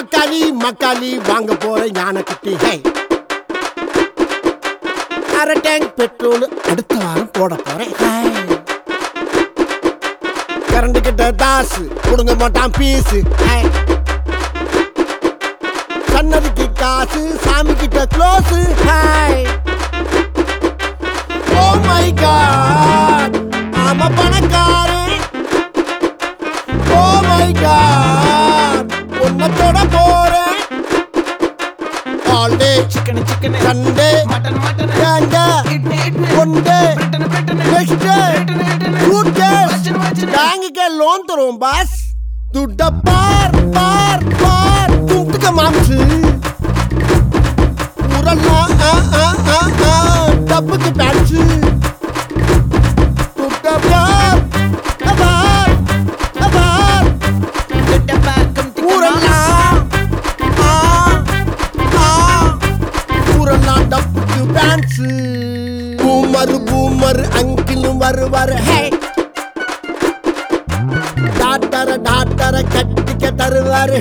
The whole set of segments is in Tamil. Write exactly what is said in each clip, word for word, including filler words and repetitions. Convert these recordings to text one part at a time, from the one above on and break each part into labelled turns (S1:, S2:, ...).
S1: மக்காளி மக்காளி வாங்க போற ஞான குட்டி. ஹே அரை டேங்க் பெட்ரோல் அடுத்த வாரம் போட போறேன். கரண்ட் கிட்ட தாசு கொடுங்க மாட்டான் பீஸு. சன்னதிக்கு காசு சாமி கிட்ட க்ளோஸ். ஓ மை காட் ஆமா பணக்காரன். ஓ மை காட் உன்னத்தோட போறேன். All day chicken chicken Sunday mutton mutton கேண்டா இட்லி இட்லி ஒண்டே பிரிட்டன் பிரிட்டன் நெக்ஸ்ட் டே சூட்கேஸ் பேங்க்க்கு லோன் தரோம் பாஸ். துட்ட பார் பார் பார் தும்துக்க மாம்சு ஊரல்லா ஆ ஆ ஆ ஆ டப்புக்கு பேட்சு. துட்ட பார் பார் பார் துட்ட பார் தும்துக்க ஊரல்லா ஆ ஆ ஊரல்லா டப்புக்கு பேட்சு. பூமர் பூமர் அங்கிலும் வருவார். ஹே டாக்டர டாக்டர கட்டிக்க தருவாரு.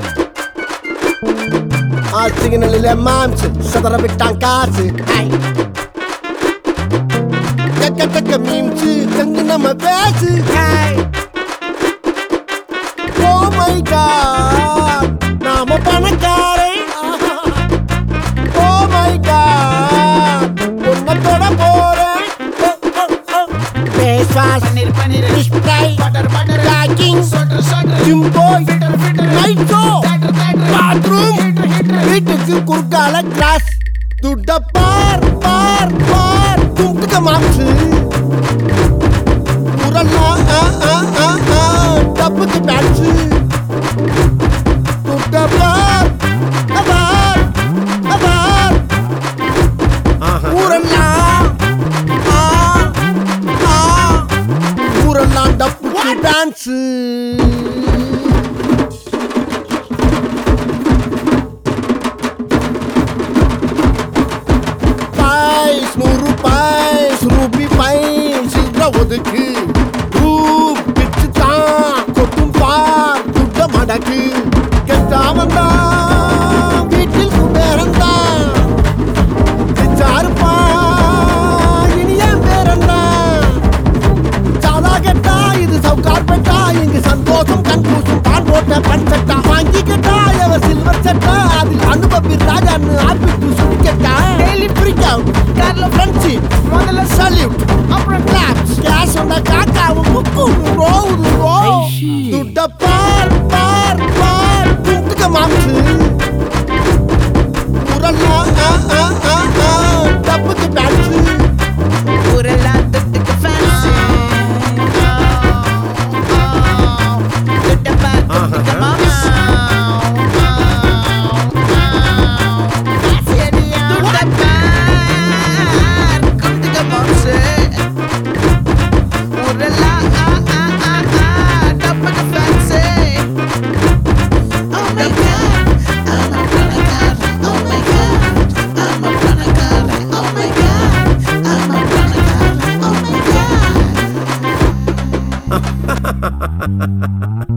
S1: ஆ சிக்னலில் மாம்சு சதற விட்டான் காசு. டக்க டக்க மீம்சு தங்கு நம்ம பேசு. ஓ மை காட் நாம பணக்காரன். ஓ மை காட் உன்னத்தோட போறேன். Face wash, fish fry, butter butter, packing, soda soda, gym boy, fitter fitter, night show, bathroom, வீட்டுக்கு குறுக்கால கிளாஸ். துட்ட பார் பார் பார் தும்துக்க மாம்சு ஊரல்லா ஆ ஆ ஆ ஆ டப்புக்கு பேட்சு. துட்ட பார் பார் பார் ஊரல்லா ஆ ஆ ஊரல்லா டப்புக்கு டான்ஸு. பாய்ஸ் நூறு பாய்ஸ் ரூபி பாய்ஸ் சில்ற ஒதுக்கு. ரூம் பிச்சு தான் கொட்டும் பார் துட்ட மடக்கு. கெட்டாமன் தான் வீட்டில் குபேரந்தான். சாருப்பா இனி என் பேரந்தான். சாதா கெட்டா இது சவுக்கார் பெட்டா. இங்கு சந்தோஷம் கண்கூசும் தான் போட்ட பண் சட்டா. வாங்கி கேட்டா எவ சில்வர் சட்டா. அதில் அனுபவி ராஜான்னு ஆர்பிட்டு சொல்லி கேட்டா. டெய்லி ஃப்ரீக் அவுட் கார்ல ஃப்ரெண்ட்ஷிப் முதல்ல சல்யூட் அப்புறம் கிளாப்ஸ். கேஷ் வந்தா காக்காவும் குக்கும் ரோவுது ரோ. துட்ட பார் பார் பார் தும்துக்க மாம்சு ஊரல்லா ஆ ஆ ஆ ஆ டப்புக்கு பேட்சு.
S2: ஊரல்லா துட்டுக்கு ஃபேன்சி. துட்ட பார் துட்டுக்க மாம்சு. துட்ட பார் துட்டுக்க மாம்சு. ஊரல்லா ஆ ஆ ஆ ஆ டப்புக்கு fancy. Oh my God, I'm a panacar. Oh my God, I'm a panacar. Oh my God, I'm a panacar. Oh my God.